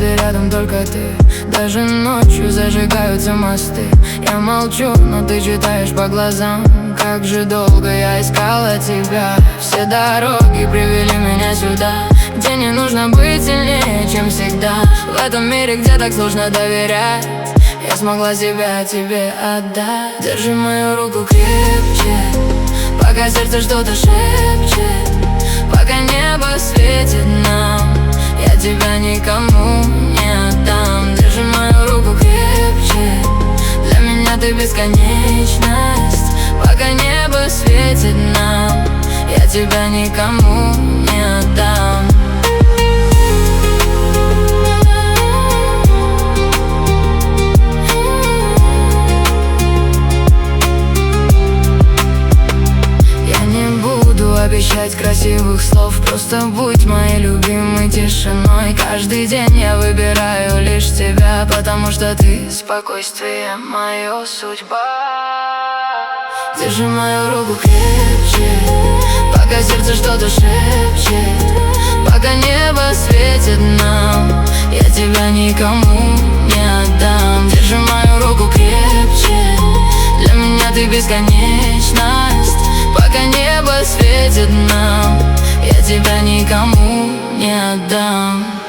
если рядом только ты. Даже ночью зажигаются мосты. Я молчу, но ты читаешь по глазам. Как же долго я искала тебя. Все дороги привели меня сюда, где не нужно быть сильнее, чем всегда. В этом мире, где так сложно доверять, я смогла себя тебе отдать. Держи мою руку крепче, пока сердце что-то шепчет, пока небо светит нам, я тебя никому не отдам. Держи мою руку крепче, для меня ты бесконечность. Пока небо светит нам, я тебя никому не отдам. Обещать красивых слов, просто будь моей любимой тишиной. Каждый день я выбираю лишь тебя, потому что ты спокойствие, моя судьба. Держи мою руку крепче, пока сердце что-то шепчет, пока небо светит нам, я тебя никому не отдам. Держи мою руку крепче, для меня ты бесконечность. Пока небо светит нам, я тебя никому не отдам.